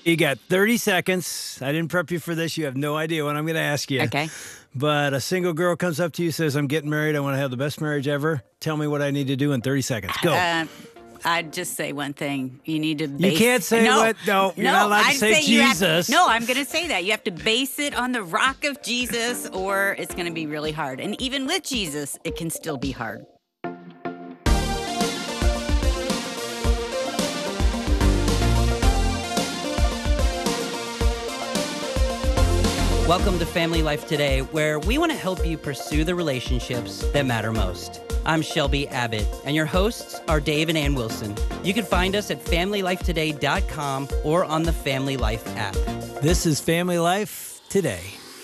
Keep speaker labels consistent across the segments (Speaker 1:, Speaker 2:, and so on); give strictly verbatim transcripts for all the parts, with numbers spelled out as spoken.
Speaker 1: You got thirty seconds. I didn't prep you for this. You have no idea what I'm going to ask you.
Speaker 2: Okay.
Speaker 1: But a single girl comes up to you, says, I'm getting married. I want to have the best marriage ever. Tell me what I need to do in thirty seconds. Go.
Speaker 2: Uh, I'd just say one thing. You need to base...
Speaker 1: You can't say
Speaker 2: no,
Speaker 1: what... No, you're
Speaker 2: no,
Speaker 1: not allowed to
Speaker 2: I'd
Speaker 1: say,
Speaker 2: say you have-
Speaker 1: Jesus.
Speaker 2: no, I'm going to say that. You have to base it on the rock of Jesus, or it's going to be really hard. And even with Jesus, it can still be hard.
Speaker 3: Welcome to Family Life Today, where we want to help you pursue the relationships that matter most. I'm Shelby Abbott, and your hosts are Dave and Ann Wilson. You can find us at family life today dot com or on the Family Life app.
Speaker 1: This is Family Life Today.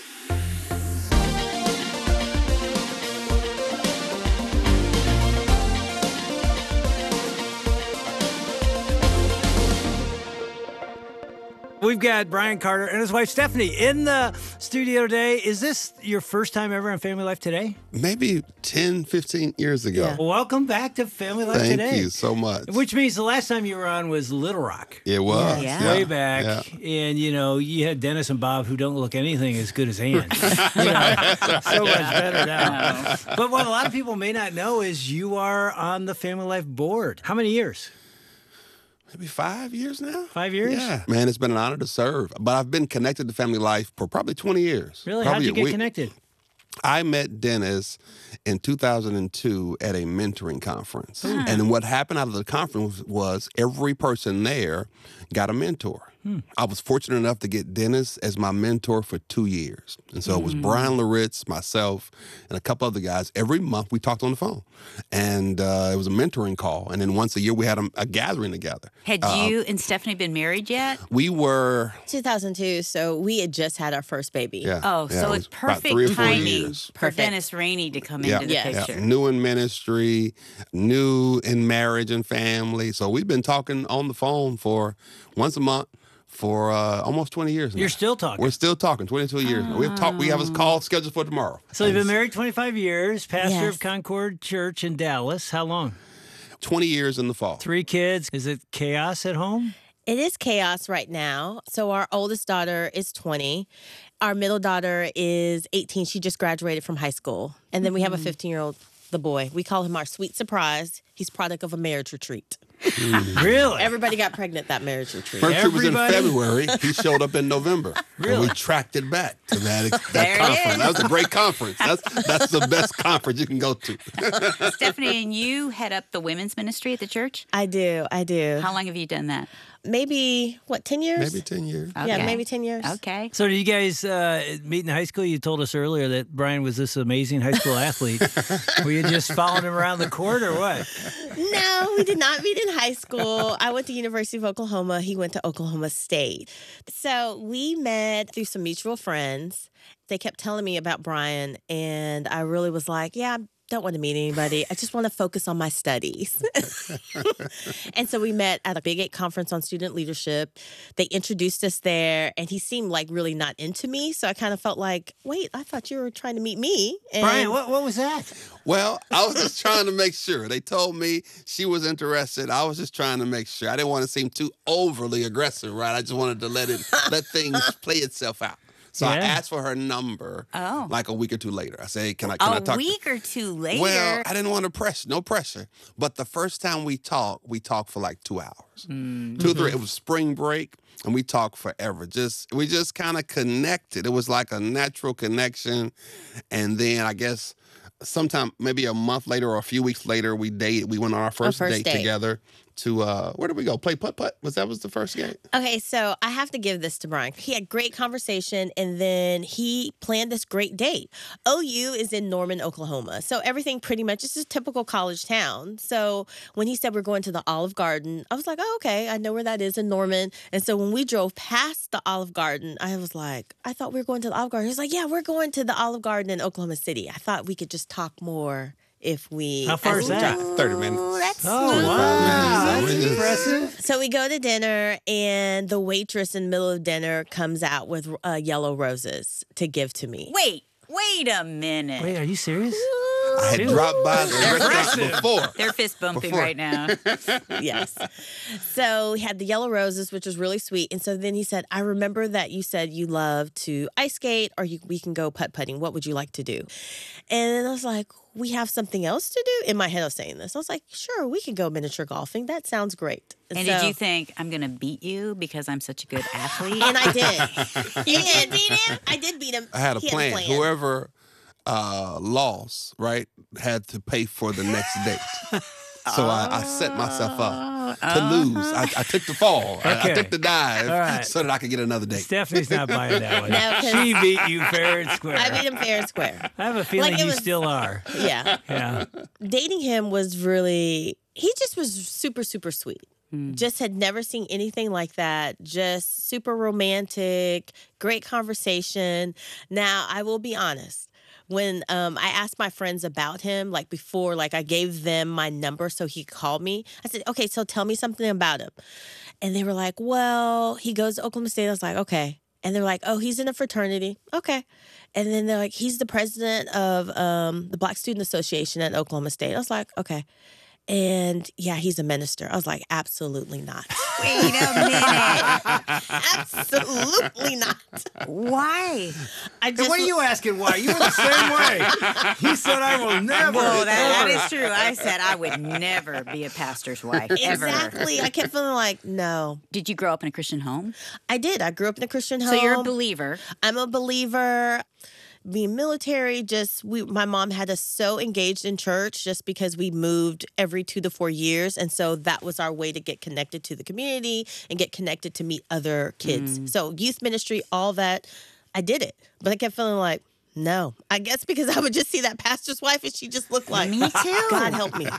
Speaker 1: We've got Brian Carter and his wife Stephanie in the studio today. Is this your first time ever on Family Life Today?
Speaker 4: Maybe ten, fifteen years ago.
Speaker 1: Yeah. Welcome back to Family Life
Speaker 4: Thank
Speaker 1: Today.
Speaker 4: Thank you so much.
Speaker 1: Which means the last time you were on was Little Rock.
Speaker 4: It was.
Speaker 2: Yeah.
Speaker 1: Way
Speaker 4: Yeah.
Speaker 1: back.
Speaker 4: Yeah.
Speaker 1: And, you know, you had Dennis and Bob who don't look anything as good as Ann. You know, so much better now. But what a lot of people may not know is you are on the Family Life board. How many years?
Speaker 4: Maybe five years now?
Speaker 1: Five years?
Speaker 4: Yeah. Man, it's been an honor to serve. But I've been connected to Family Life for probably twenty years.
Speaker 1: Really?
Speaker 4: Probably
Speaker 1: How'd you
Speaker 4: a
Speaker 1: get
Speaker 4: week.
Speaker 1: connected?
Speaker 4: I met Dennis in two thousand two at a mentoring conference. And what happened out of the conference was every person there got a mentor. Hmm. I was fortunate enough to get Dennis as my mentor for two years. And so mm. it was Brian Loritz, myself, and a couple other guys. Every month we talked on the phone. And uh, it was a mentoring call. And then once a year we had a, a gathering together.
Speaker 2: Had
Speaker 4: uh,
Speaker 2: you and Stephanie been married yet?
Speaker 4: We were...
Speaker 5: two thousand two, so we had just had our first baby.
Speaker 4: Yeah,
Speaker 2: Oh,
Speaker 4: yeah,
Speaker 2: so
Speaker 4: it
Speaker 2: it's
Speaker 4: was about three or
Speaker 2: perfect
Speaker 4: four
Speaker 2: timing
Speaker 4: years.
Speaker 2: for
Speaker 5: Perfect.
Speaker 2: Dennis Rainey to come
Speaker 4: Yeah.
Speaker 2: into the
Speaker 5: Yes.
Speaker 2: picture.
Speaker 4: Yeah, new in ministry, new in marriage and family. So we've been talking on the phone for once a month for uh, almost twenty years now.
Speaker 1: You're still talking.
Speaker 4: We're still talking, twenty-two years. now. We've talked. We have a call scheduled for tomorrow.
Speaker 1: So you've been married twenty-five years, pastor
Speaker 5: Yes.
Speaker 1: of Concord Church in Dallas. How long?
Speaker 4: twenty years in the fall.
Speaker 1: Three kids. Is it chaos at home?
Speaker 5: It is chaos right now. So our oldest daughter is twenty. Our middle daughter is eighteen. She just graduated from high school. And then we have a fifteen-year-old, the boy. We call him our sweet surprise. He's product of a marriage retreat.
Speaker 1: Really?
Speaker 5: Everybody got pregnant that marriage retreat.
Speaker 4: First trip was in
Speaker 1: Everybody?
Speaker 4: February. He showed up in November.
Speaker 1: Really?
Speaker 4: And we tracked it back to that, that
Speaker 2: There it
Speaker 4: conference.
Speaker 2: is.
Speaker 4: That was a great conference. That's that's the best conference you can go to.
Speaker 2: Stephanie, and you head up the women's ministry at the church.
Speaker 5: I do. I do.
Speaker 2: How long have you done that?
Speaker 5: Maybe, what, ten years?
Speaker 4: Maybe ten years.
Speaker 5: Yeah,
Speaker 2: Okay.
Speaker 5: maybe ten years.
Speaker 2: Okay.
Speaker 1: So did you guys uh, meet in high school? You told us earlier that Brian was this amazing high school athlete. Were you just following him around the court or what?
Speaker 5: No, we did not meet in high school. I went to University of Oklahoma. He went to Oklahoma State. So we met through some mutual friends. They kept telling me about Brian, and I really was like, yeah, I don't want to meet anybody. I just want to focus on my studies. And so we met at a Big Eight conference on student leadership. They introduced us there, and he seemed like really not into me. So I kind of felt like, wait, I thought you were trying to meet me. And
Speaker 1: Brian, what, what was that?
Speaker 4: Well, I was just trying to make sure. They told me she was interested. I was just trying to make sure. I didn't want to seem too overly aggressive, right? I just wanted to let it let things play itself out. So I
Speaker 1: Yeah.
Speaker 4: asked for her number
Speaker 2: Oh.
Speaker 4: like a week or two later. I said, hey, can I can I
Speaker 2: A
Speaker 4: talk?
Speaker 2: week or two later.
Speaker 4: Well, I didn't want to press, no pressure. But the first time we talked, we talked for like two hours.
Speaker 2: Mm.
Speaker 4: Two or three. It was spring break, and we talked forever. Just we just kind of connected. It was like a natural connection. And then I guess sometime maybe a month later or a few weeks later, we dated. We went on our first,
Speaker 5: first
Speaker 4: date,
Speaker 5: date.
Speaker 4: together to uh, where did we go? Play putt putt. Was that was the first date?
Speaker 5: Okay, so I have to give this to Brian. He had great conversation, and then he planned this great date. O U is in Norman, Oklahoma. So everything pretty much is a typical college town. So when he said we're going to the Olive Garden, I was like, oh, okay, I know where that is in Norman. And so when we drove past the Olive Garden, I was like, I thought we were going to the Olive Garden. He was like, yeah, we're going to the Olive Garden in Oklahoma City. I thought we could just talk more if we...
Speaker 1: How far is that?
Speaker 4: thirty minutes.
Speaker 5: That's
Speaker 1: Oh,
Speaker 5: not
Speaker 1: wow.
Speaker 4: minutes.
Speaker 1: That's
Speaker 4: So we
Speaker 1: impressive.
Speaker 5: So we go to dinner, and the waitress in the middle of dinner comes out with uh, yellow roses to give to me.
Speaker 2: Wait, wait a minute.
Speaker 1: Wait, are you serious?
Speaker 4: I had dropped by the restaurant before.
Speaker 2: They're fist bumping
Speaker 4: Before.
Speaker 2: right now.
Speaker 5: Yes. So we had the yellow roses, which was really sweet. And so then he said, I remember that you said you love to ice skate or you, we can go putt-putting. What would you like to do? And I was like, we have something else to do? In my head, I was saying this. I was like, sure, we can go miniature golfing. That sounds great.
Speaker 2: And
Speaker 5: so,
Speaker 2: did you think, I'm going to beat you because I'm such a good athlete?
Speaker 5: And I did. You did beat him? I did beat him.
Speaker 4: I had a
Speaker 5: He
Speaker 4: plan. Whoever uh, lost, right, had to pay for the next date. So I, I set myself up to lose. I, I took the fall. I, I
Speaker 1: Okay.
Speaker 4: took the dive
Speaker 1: All right.
Speaker 4: so that I could get another date.
Speaker 1: Stephanie's not buying that one.
Speaker 5: No, 'cause-
Speaker 1: She beat you fair and square.
Speaker 5: I beat him fair and square.
Speaker 1: I have a feeling
Speaker 5: Like, it
Speaker 1: you
Speaker 5: was-
Speaker 1: still are.
Speaker 5: Yeah.
Speaker 1: Yeah.
Speaker 5: Dating him was really, he just was super, super sweet. Just had never seen anything like that. Just super romantic, great conversation. Now, I will be honest. When um, I asked my friends about him, like before, like I gave them my number so he called me. I said, okay, so tell me something about him. And they were like, well, he goes to Oklahoma State. I was like, okay. And they're like, oh, he's in a fraternity. Okay. And then they're like, he's the president of um, the Black Student Association at Oklahoma State. I was like, okay. And yeah, he's a minister. I was like, absolutely not.
Speaker 2: Wait a minute.
Speaker 5: Absolutely not.
Speaker 2: Why?
Speaker 5: I
Speaker 1: And
Speaker 5: just
Speaker 1: what are you asking why? You were the same way. He said, I will never.
Speaker 2: Well, that, that
Speaker 1: ever."
Speaker 2: is true. I said I would never be a pastor's wife, ever.
Speaker 5: Exactly. I kept feeling like, no.
Speaker 2: Did you grow up in a Christian home?
Speaker 5: I did. I grew up in a Christian home.
Speaker 2: So you're a believer.
Speaker 5: I'm a believer. Being military, just we my mom had us so engaged in church just because we moved every two to four years. And so that was our way to get connected to the community and get connected to meet other kids.
Speaker 2: Mm.
Speaker 5: So youth ministry, all that, I did it. But I kept feeling like, no. I guess because I would just see that pastor's wife and she just looked like,
Speaker 2: Me too.
Speaker 5: God help me.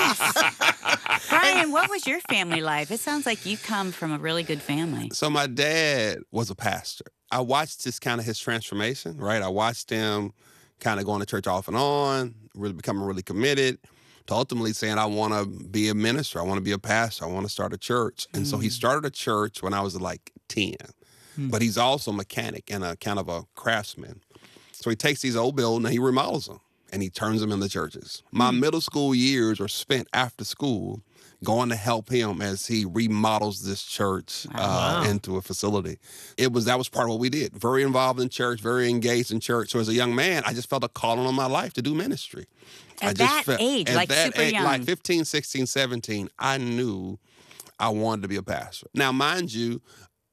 Speaker 2: Yes. Brian, what was your family life? It sounds like you come from a really good family.
Speaker 4: So my dad was a pastor. I watched his kind of his transformation, right? I watched him kind of going to church off and on, really becoming really committed, to ultimately saying, I want to be a minister. I want to be a pastor. I want to start a church. And so he started a church when I was like ten. But he's also a mechanic and a kind of a craftsman. So he takes these old buildings and he remodels them and he turns them into churches. My middle school years are spent after school going to help him as he remodels this church uh, into a facility. It was that was part of what we did. Very involved in church, very engaged in church. So as a young man, I just felt a calling on my life to do ministry.
Speaker 2: At
Speaker 4: I just
Speaker 2: that
Speaker 4: felt,
Speaker 2: age,
Speaker 4: at
Speaker 2: like
Speaker 4: that
Speaker 2: super
Speaker 4: age,
Speaker 2: young.
Speaker 4: like fifteen, sixteen, seventeen, I knew I wanted to be a pastor. Now, mind you,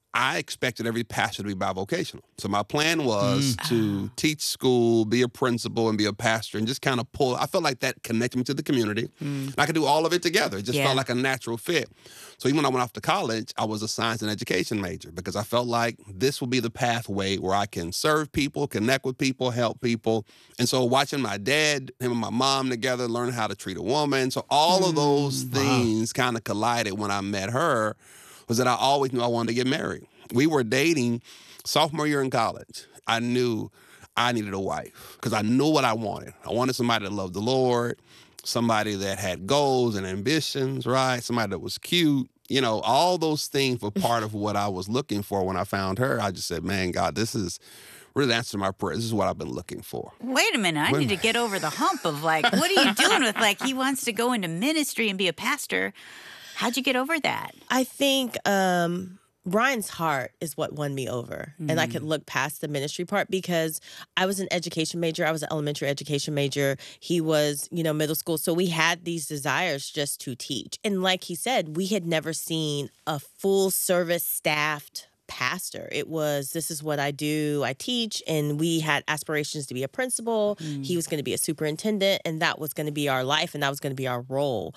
Speaker 4: I expected every pastor to be bivocational. So my plan was
Speaker 1: Mm.
Speaker 4: to teach school, be a principal, and be a pastor, and just kind of pull. I felt like that connected me to the community. And I could do all of it together. It just
Speaker 2: Yeah.
Speaker 4: felt like a natural fit. So even when I went off to college, I was a science and education major because I felt like this will be the pathway where I can serve people, connect with people, help people. And so watching my dad, him and my mom together, learning how to treat a woman. So all of those things kind of collided when I met her. Was that I always knew I wanted to get married. We were dating sophomore year in college. I knew I needed a wife because I knew what I wanted. I wanted somebody that loved the Lord, somebody that had goals and ambitions, right? Somebody that was cute. You know, all those things were part of what I was looking for when I found her. I just said, man, God, this is really the answer to my prayer. This is what I've been looking for.
Speaker 2: Wait a minute. I
Speaker 4: Wait a
Speaker 2: need to get over the hump of like, what are you doing with like he wants to go into ministry and be a pastor? How'd you get over that?
Speaker 5: I think um, Brian's heart is what won me over. And I could look past the ministry part because I was an education major. I was an elementary education major. He was, you know, middle school. So we had these desires just to teach. And like he said, we had never seen a full service staffed pastor. It was, this is what I do. I teach. And we had aspirations to be a principal. He was going to be a superintendent. And that was going to be our life. And that was going to be our role.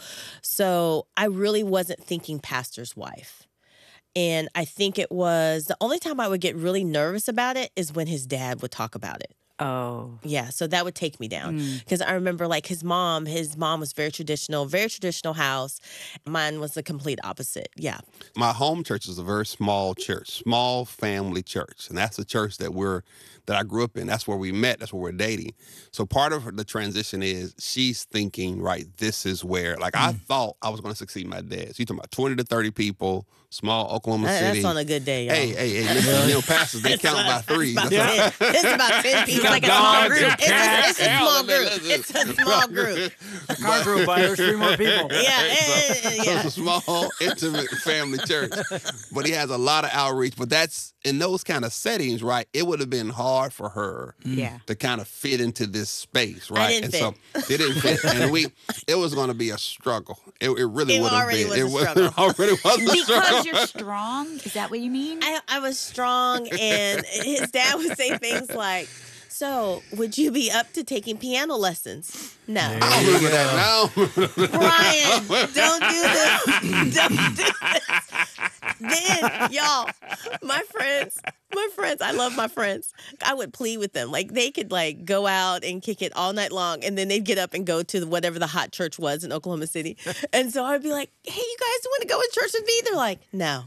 Speaker 5: So I really wasn't thinking pastor's wife. And I think it was the only time I would get really nervous about it is when his dad would talk about it.
Speaker 2: Oh.
Speaker 5: Yeah, so that would take me down because I remember like his mom, his mom was very traditional, very traditional house. Mine was the complete opposite. Yeah.
Speaker 4: My home church is a very small church, small family church. And that's the church that we're that I grew up in. That's where we met. That's where we're dating. So part of the transition is she's thinking, right, this is where, like I thought I was going to succeed my dad. So you're talking about twenty to thirty people, small Oklahoma
Speaker 5: That-
Speaker 4: City.
Speaker 5: that's on a good day, y'all.
Speaker 4: Hey, hey, hey, listen, you know, pastors, they count by threes.
Speaker 5: About
Speaker 4: That's
Speaker 5: ten. It's about ten
Speaker 1: You
Speaker 5: people.
Speaker 2: like a small
Speaker 1: dogs,
Speaker 2: group.
Speaker 1: and
Speaker 5: It's a,
Speaker 1: cats.
Speaker 5: it's a small group. It's a small group.
Speaker 1: A car drove by. There's three more people.
Speaker 5: Yeah, yeah, yeah,
Speaker 4: So
Speaker 5: yeah.
Speaker 4: it's a small, intimate family church. But he has a lot of outreach. But that's, in those kind of settings, right, it would have been hard for her
Speaker 2: Yeah.
Speaker 4: to kind of fit into this space, right?
Speaker 5: didn't
Speaker 4: and so it didn't fit. And we, it was going to be a struggle. It, it really
Speaker 5: It
Speaker 4: would have
Speaker 5: already
Speaker 4: been.
Speaker 5: was a
Speaker 4: it was-
Speaker 5: struggle.
Speaker 4: It already was a struggle.
Speaker 2: Because you're strong? Is that what you mean?
Speaker 5: I, I was strong, and his dad would say things like, so, would you be up to taking piano lessons? No.
Speaker 4: I don't remember that now.
Speaker 5: Brian, don't do this. Don't do this. Then, y'all, my friends, my friends, I love my friends. I would plead with them. Like, they could, like, go out and kick it all night long, and then they'd get up and go to whatever the hot church was in Oklahoma City. And so I'd be like, hey, you guys want to go to church with me? They're like, no.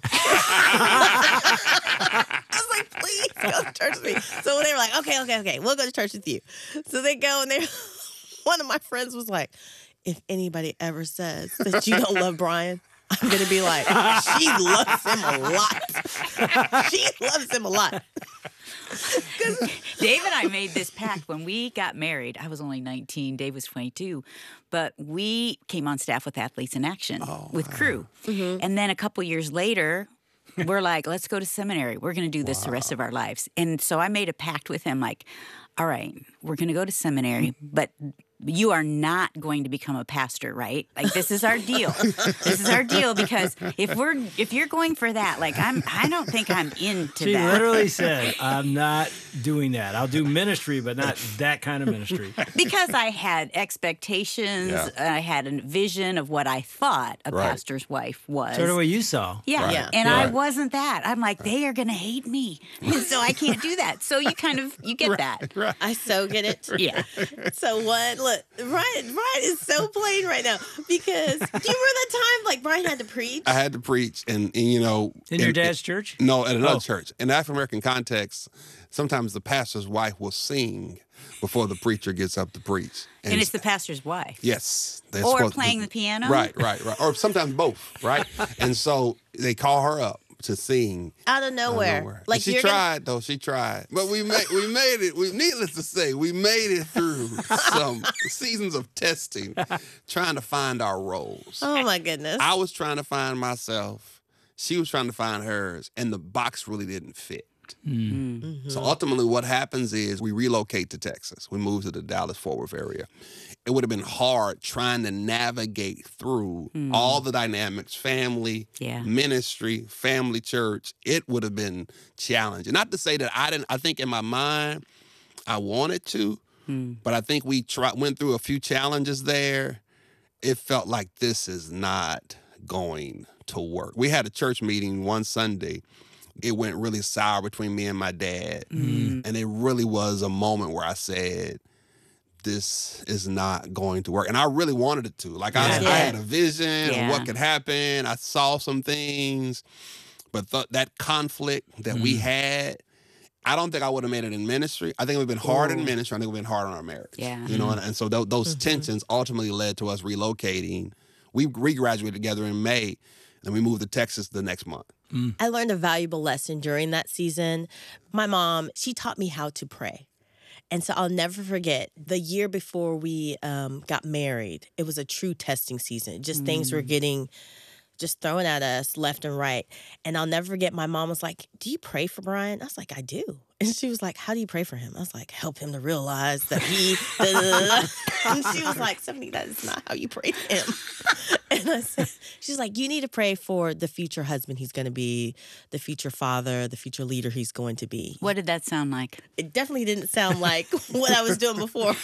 Speaker 5: I was like, please go to church with me. So they were like, okay, okay, okay, we'll go to church with you. So they go, and they, one of my friends was like, if anybody ever says that you don't love Brian, I'm going to be like, she loves him a lot. She loves him a lot.
Speaker 2: Dave and I made this pact when we got married. I was only nineteen. Dave was twenty-two. But we came on staff with Athletes in Action with Crew. And then a couple years later, we're like, let's go to seminary. We're going to do this the rest of our lives. And so I made a pact with him like, all right, we're going to go to seminary, but you are not going to become a pastor, right? Like, this is our deal. This is our deal, because if we're if you're going for that, like, I'm I don't think I'm into
Speaker 1: She
Speaker 2: that.
Speaker 1: literally said, I'm not doing that. I'll do ministry, but not that kind of ministry.
Speaker 2: Because I had expectations,
Speaker 4: Yeah.
Speaker 2: I had a vision of what I thought a
Speaker 4: Right.
Speaker 2: pastor's wife was.
Speaker 1: Sort of what you saw.
Speaker 2: Yeah,
Speaker 4: Right.
Speaker 5: Yeah.
Speaker 2: and I
Speaker 4: Right.
Speaker 2: wasn't that. I'm like, they are going to hate me, and so I can't do that. So you kind of you get that.
Speaker 5: I so get it.
Speaker 2: Yeah.
Speaker 5: So what? Look, Brian, Brian is so plain right now because do you remember that time like Brian had to preach?
Speaker 4: I had to preach, and, and you know,
Speaker 1: In your dad's church?
Speaker 4: No, at another
Speaker 1: Oh.
Speaker 4: church. In the African American context, sometimes the pastor's wife will sing before the preacher gets up to preach.
Speaker 2: And it's the pastor's wife.
Speaker 4: yes, they're
Speaker 2: Or
Speaker 4: supposed-
Speaker 2: playing the piano?
Speaker 4: Right, right, right, or sometimes both, right? And so they call her up to sing.
Speaker 5: Out of
Speaker 4: out of
Speaker 5: nowhere.
Speaker 4: nowhere.
Speaker 5: Like
Speaker 4: And she
Speaker 5: you're
Speaker 4: tried though. She tried, but we made we made it. We needless to say, we made it through some seasons of testing, trying to find our roles.
Speaker 5: Gonna, oh my goodness.
Speaker 4: I was trying to find myself. She was trying to find hers, and the box really didn't fit.
Speaker 5: Mm-hmm.
Speaker 4: So ultimately, what happens is we relocate to Texas. We move to the Dallas-Fort Worth area. It would have been hard trying to navigate through all the dynamics, family,
Speaker 2: Yeah.
Speaker 4: ministry, family church. It would have been challenging. Not to say that I didn't, I think in my mind, I wanted to, but I think we try, went through a few challenges there. It felt like this is not going to work. We had a church meeting one Sunday. It went really sour between me and my dad. And it really was a moment where I said, this is not going to work. And I really wanted it to. Like, I,
Speaker 2: Yeah.
Speaker 4: I had a vision
Speaker 2: Yeah.
Speaker 4: of what could happen. I saw some things. But th- that conflict that we had, I don't think I would have made it in ministry. I think it would have been hard in ministry. I think it would have been hard on our marriage.
Speaker 2: Yeah.
Speaker 4: You know, and, and so th- those tensions ultimately led to us relocating. We re-graduated together in May, and we moved to Texas the next month.
Speaker 5: I learned a valuable lesson during that season. My mom, she taught me how to pray. And so I'll never forget the year before we um, got married, it was a true testing season. Just things were getting just thrown at us left and right. And I'll never forget my mom was like, do you pray for Brian? I was like, I do. And she was like, how do you pray for him? I was like, help him to realize that he... da, da, da, da. And she was like, Stephanie, that is not how you pray for him. And I said, she's like, you need to pray for the future husband he's going to be, the future father, the future leader he's going to be.
Speaker 2: What did that sound like?
Speaker 5: It definitely didn't sound like what I was doing before.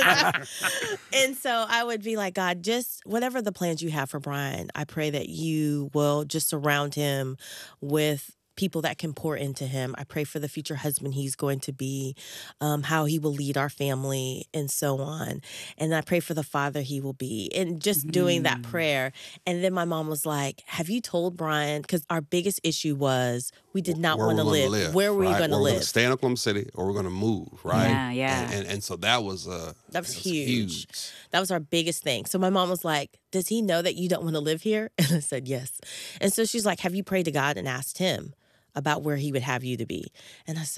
Speaker 5: And so I would be like, God, just whatever the plans you have for Brian, I pray that you will just surround him with people that can pour into him. I pray for the future husband he's going to be, um, how he will lead our family, and so on. And I pray for the father he will be, and just doing that prayer. And then my mom was like, have you told Brian? Because our biggest issue was we did not
Speaker 4: Where
Speaker 5: want to
Speaker 4: we're gonna
Speaker 5: live. Where were we
Speaker 4: right?
Speaker 5: going to
Speaker 4: Where we're gonna
Speaker 5: live?
Speaker 4: stay in Oklahoma City, or we're going to move, right?
Speaker 2: Yeah, yeah.
Speaker 4: And, and, and so that was uh,
Speaker 5: That was
Speaker 4: it
Speaker 5: huge. That was our biggest thing. So my mom was like, does he know that you don't want to live here? And I said, yes. And so she's like, have you prayed to God and asked him about where he would have you to be? And I said,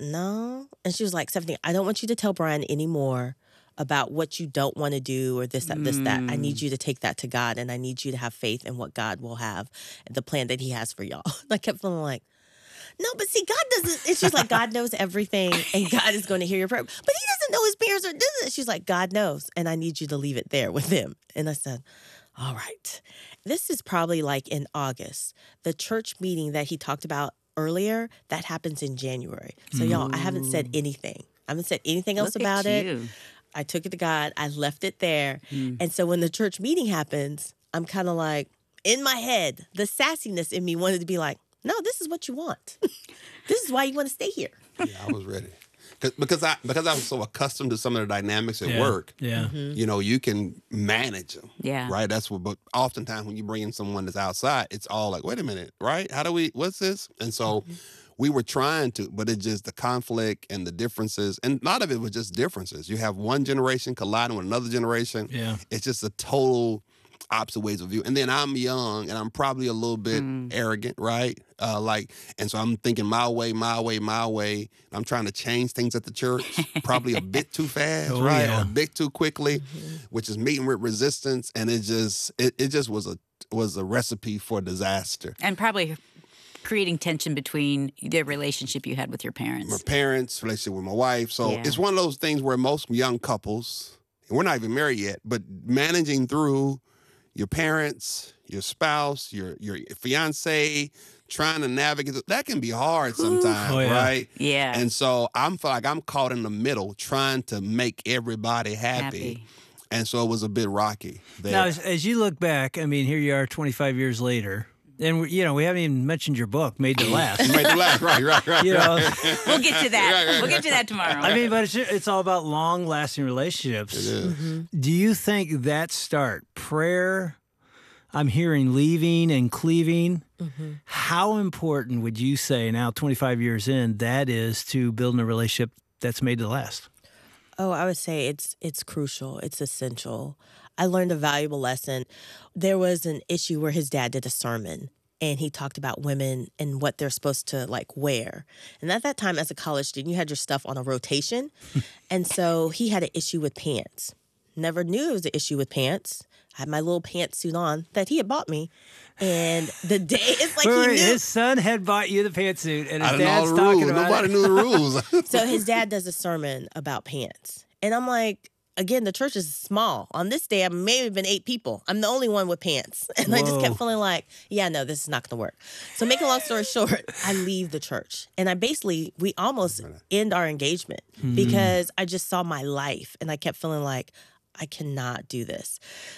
Speaker 5: no. And she was like, Stephanie, I don't want you to tell Brian anymore about what you don't want to do or this, that, mm. this, that. I need you to take that to God, and I need you to have faith in what God will have, the plan that he has for y'all. And I kept feeling like, no, but see, God doesn't. And she's like, God knows everything, and God is going to hear your prayer. But he doesn't know his parents are doing it. She's like, God knows, and I need you to leave it there with him. And I said, all right. This is probably like in August. The church meeting that he talked about earlier, that happens in January. So, mm. y'all, I haven't said anything. I haven't said anything else
Speaker 2: Look
Speaker 5: about
Speaker 2: at
Speaker 5: it.
Speaker 2: you.
Speaker 5: I took it to God. I left it there.
Speaker 2: Mm.
Speaker 5: And so when the church meeting happens, I'm kind of like, in my head, the sassiness in me wanted to be like, no, this is what you want. This is why you want to stay here.
Speaker 4: Yeah, I was ready. Because I because I was so accustomed to some of the dynamics at
Speaker 1: yeah.
Speaker 4: work.
Speaker 1: Yeah.
Speaker 5: Mm-hmm.
Speaker 4: You know, you can manage them.
Speaker 2: Yeah.
Speaker 4: Right? That's what, but oftentimes when you bring in someone that's outside, it's all like, wait a minute, right? How do we, what's this? And so mm-hmm. we were trying to, but it just, the conflict and the differences, and a lot of it was just differences. You have one generation colliding with another generation.
Speaker 1: Yeah.
Speaker 4: It's just a total opposite ways of view. And then I'm young and I'm probably a little bit mm. arrogant, right? Uh, like, and so I'm thinking my way, my way, my way. I'm trying to change things at the church, probably a bit too fast,
Speaker 1: oh,
Speaker 4: right?
Speaker 1: Yeah.
Speaker 4: Or a bit too quickly,
Speaker 5: mm-hmm.
Speaker 4: which is meeting with resistance. And it just, it, it just was a, was a recipe for disaster.
Speaker 2: And probably creating tension between the relationship you had with your parents.
Speaker 4: My parents, relationship with my wife. So
Speaker 2: yeah.
Speaker 4: it's one of those things where most young couples, and we're not even married yet, but managing through your parents, your spouse, your your fiance, trying to navigate, that can be hard sometimes,
Speaker 1: oh, yeah.
Speaker 4: right?
Speaker 2: Yeah.
Speaker 4: And so I'm feel like I'm caught in the middle trying to make everybody happy.
Speaker 2: happy.
Speaker 4: And so it was a bit rocky there.
Speaker 1: Now, as, as you look back, I mean, here you are twenty-five years later. And, we, you know, we haven't even mentioned your book, Made to Last.
Speaker 4: Made to Last, right, right, right.
Speaker 1: You know,
Speaker 2: we'll get to that.
Speaker 4: Right, right,
Speaker 2: we'll get to that tomorrow.
Speaker 1: I mean, but it's, it's all about long-lasting relationships.
Speaker 4: It is.
Speaker 5: Mm-hmm.
Speaker 1: Do you think that start, prayer, I'm hearing leaving and cleaving, mm-hmm. how important would you say now, twenty-five years in, that is to building a relationship that's made to last?
Speaker 5: Oh, I would say it's it's crucial. It's essential. I learned a valuable lesson. There was an issue where his dad did a sermon, and he talked about women and what they're supposed to, like, wear. And at that time, as a college student, you had your stuff on a rotation. And so he had an issue with pants. Never knew it was an issue with pants. I had my little pantsuit on that he had bought me. And the day, it's like
Speaker 1: wait,
Speaker 5: he
Speaker 1: wait,
Speaker 5: knew.
Speaker 1: His son had bought you the pantsuit, and his
Speaker 4: I
Speaker 1: dad's
Speaker 4: didn't know the
Speaker 1: talking
Speaker 4: rules.
Speaker 1: about
Speaker 4: Nobody
Speaker 1: it.
Speaker 4: knew the rules.
Speaker 5: So his dad does a sermon about pants. And I'm like, again, the church is small. On this day, I may have been eight people. I'm the only one with pants. And Whoa. I just kept feeling like, yeah, no, this is not going to work. So making a long story short, I leave the church. And I basically, we almost end our engagement mm. because I just saw my life. And I kept feeling like, I cannot do this.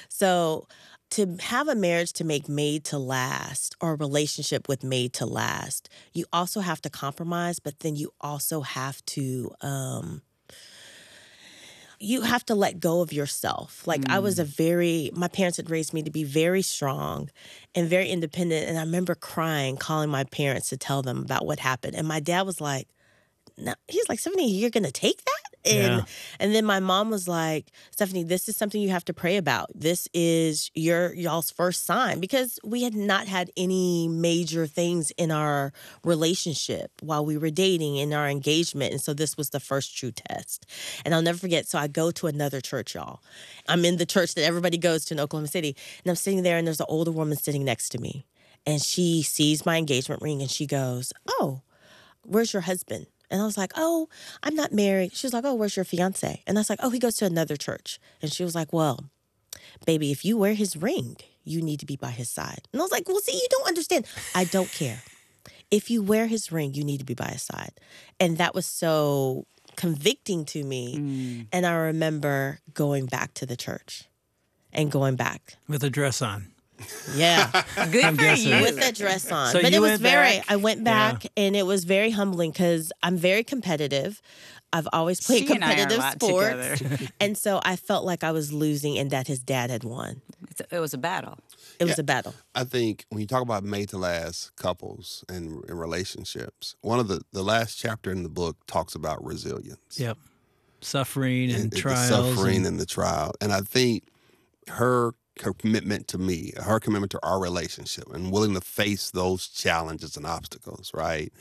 Speaker 5: So to have a marriage to make made to last, or a relationship with made to last, you also have to compromise, but then you also have to... Um, you have to let go of yourself. Like mm. I was a very, my parents had raised me to be very strong and very independent. And I remember crying, calling my parents to tell them about what happened. And my dad was like, no, he's like, Stephanie, you're going to take that? And yeah. and then my mom was like, Stephanie, this is something you have to pray about. This is your y'all's first sign, because we had not had any major things in our relationship while we were dating, in our engagement. And so this was the first true test. And I'll never forget. So I go to another church, y'all. I'm in the church that everybody goes to in Oklahoma City. And I'm sitting there, and there's an older woman sitting next to me. And she sees my engagement ring, and she goes, oh, where's your husband? And I was like, oh, I'm not married. She was like, oh, where's your fiance? And I was like, oh, he goes to another church. And she was like, well, baby, if you wear his ring, you need to be by his side. And I was like, well, see, you don't understand. I don't care. If you wear his ring, you need to be by his side. And that was so convicting to me. Mm. And I remember going back to the church and going back.
Speaker 1: With a dress on.
Speaker 5: Yeah.
Speaker 2: Good
Speaker 1: I'm
Speaker 2: for
Speaker 1: guessing.
Speaker 2: you.
Speaker 5: With that dress on.
Speaker 1: So
Speaker 5: but
Speaker 1: you
Speaker 5: it was
Speaker 1: went
Speaker 5: very,
Speaker 1: back?
Speaker 5: I went back
Speaker 1: Yeah.
Speaker 5: and it was very humbling because I'm very competitive. I've always played
Speaker 2: She and I are a
Speaker 5: competitive
Speaker 2: lot
Speaker 5: sports.
Speaker 2: together.
Speaker 5: And so I felt like I was losing and that his dad had won.
Speaker 2: It's a, it was a battle.
Speaker 5: It was
Speaker 4: Yeah.
Speaker 5: a battle.
Speaker 4: I think when you talk about made to last couples and, and relationships, one of the, the last chapter in the book talks about resilience.
Speaker 1: Yep. Suffering and,
Speaker 4: and the
Speaker 1: trials.
Speaker 4: suffering
Speaker 1: and,
Speaker 4: and the trial. And I think her her commitment to me, her commitment to our relationship, and willing to face those challenges and obstacles, right?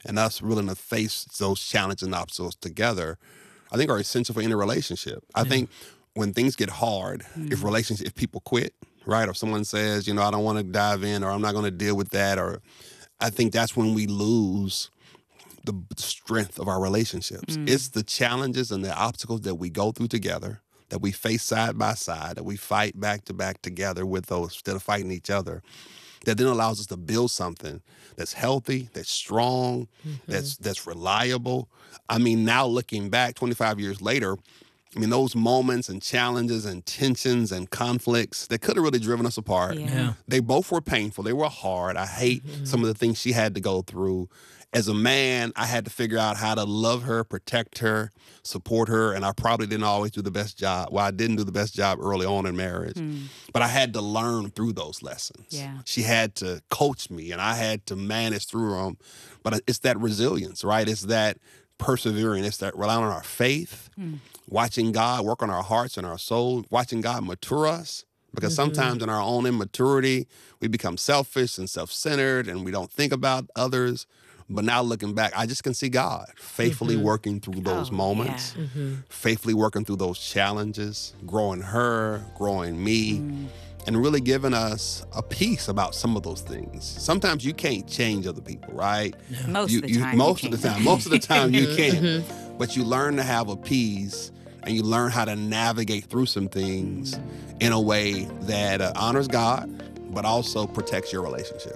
Speaker 4: and us willing to face those challenges and obstacles together, I think are essential for any relationship. I yeah. think when things get hard, mm. if relationship, if people quit, right, or someone says, you know, I don't want to dive in, or I'm not going to deal with that, or I think that's when we lose the strength of our relationships. Mm. It's the challenges and the obstacles that we go through together, that we face side by side, that we fight back to back together with those instead of fighting each other, that then allows us to build something that's healthy, that's strong, mm-hmm. that's that's reliable. I mean, now looking back twenty-five years later, I mean, those moments and challenges and tensions and conflicts that could have really driven us apart.
Speaker 2: Yeah. Yeah.
Speaker 4: They both were painful. They were hard. I hate mm-hmm. some of the things she had to go through. As a man, I had to figure out how to love her, protect her, support her, and I probably didn't always do the best job. Well, I didn't do the best job early on in marriage, mm. but I had to learn through those lessons.
Speaker 2: Yeah.
Speaker 4: She had to coach me, and I had to manage through them. But it's that resilience, right? It's that persevering. It's that relying on our faith, mm. watching God work on our hearts and our souls, watching God mature us. Because mm-hmm. sometimes in our own immaturity, we become selfish and self-centered, and we don't think about others. But now looking back, I just can see God faithfully mm-hmm. working through those
Speaker 2: oh,
Speaker 4: moments,
Speaker 2: yeah.
Speaker 4: mm-hmm. faithfully working through those challenges, growing her, growing me, mm. and really giving us a peace about some of those things. Sometimes you can't change other people, right?
Speaker 2: No. Most
Speaker 4: you,
Speaker 2: of the
Speaker 4: you,
Speaker 2: time.
Speaker 4: Most
Speaker 2: you
Speaker 4: of the time. Most of the time you can. Mm-hmm. But you learn to have a peace, and you learn how to navigate through some things mm. in a way that uh, honors God, but also protects your relationship.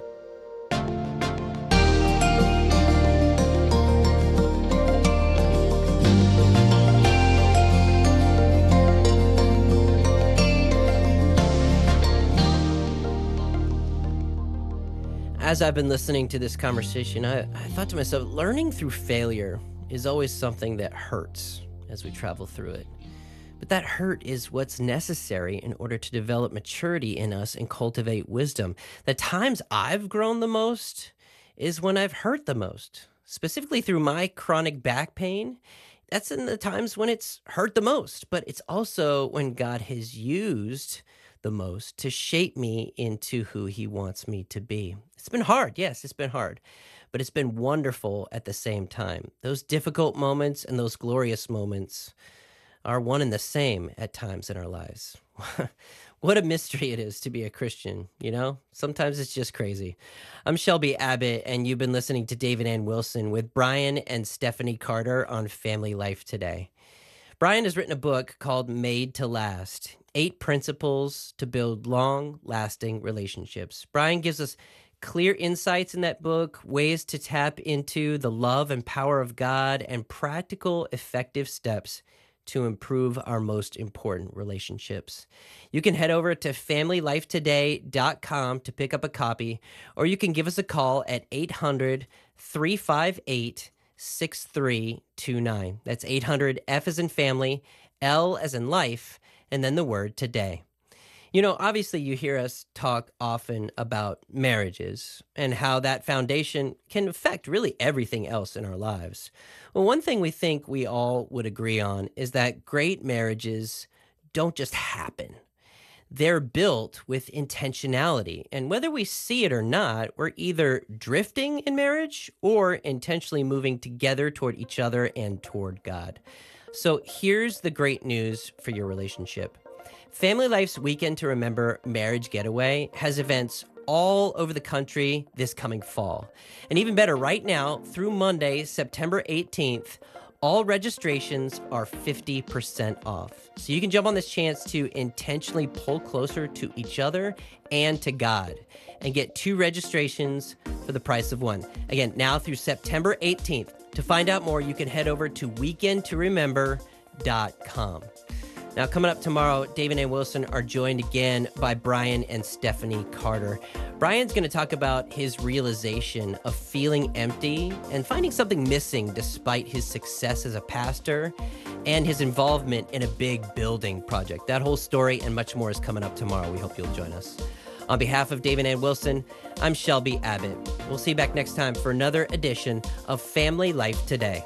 Speaker 3: As I've been listening to this conversation, I, I thought to myself, learning through failure is always something that hurts as we travel through it. But that hurt is what's necessary in order to develop maturity in us and cultivate wisdom. The times I've grown the most is when I've hurt the most, specifically through my chronic back pain. That's in the times when it's hurt the most, but it's also when God has used the most to shape me into who he wants me to be. It's been hard. Yes, it's been hard, but it's been wonderful at the same time. Those difficult moments and those glorious moments are one and the same at times in our lives. What a mystery it is to be a Christian, you know? Sometimes it's just crazy. I'm Shelby Abbott, and you've been listening to Dave and Ann Wilson with Brian and Stephanie Carter on Family Life Today. Brian has written a book called Made to Last, Eight Principles to Build Long-Lasting Relationships. Brian gives us clear insights in that book, ways to tap into the love and power of God, and practical, effective steps to improve our most important relationships. You can head over to family life today dot com to pick up a copy, or you can give us a call at eight hundred, three five eight, six three two nine. That's eight hundred, F as in family, L as in life, and then the word today. You know, obviously you hear us talk often about marriages and how that foundation can affect really everything else in our lives. Well, one thing we think we all would agree on is that great marriages don't just happen. They're built with intentionality. And whether we see it or not, we're either drifting in marriage or intentionally moving together toward each other and toward God. So here's the great news for your relationship. Family Life's Weekend to Remember Marriage Getaway has events all over the country this coming fall. And even better, right now, through Monday, September eighteenth, all registrations are fifty percent off. So you can jump on this chance to intentionally pull closer to each other and to God and get two registrations for the price of one. Again, now through September eighteenth. To find out more, you can head over to weekend to remember dot com. Now, coming up tomorrow, Dave and Ann Wilson are joined again by Brian and Stephanie Carter. Brian's going to talk about his realization of feeling empty and finding something missing despite his success as a pastor and his involvement in a big building project. That whole story and much more is coming up tomorrow. We hope you'll join us. On behalf of Dave and Ann Wilson, I'm Shelby Abbott. We'll see you back next time for another edition of Family Life Today.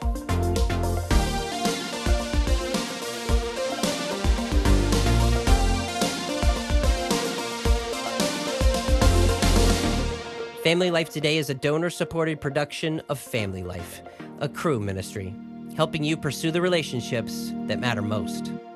Speaker 3: Family Life Today is a donor-supported production of Family Life, a Cru ministry, helping you pursue the relationships that matter most.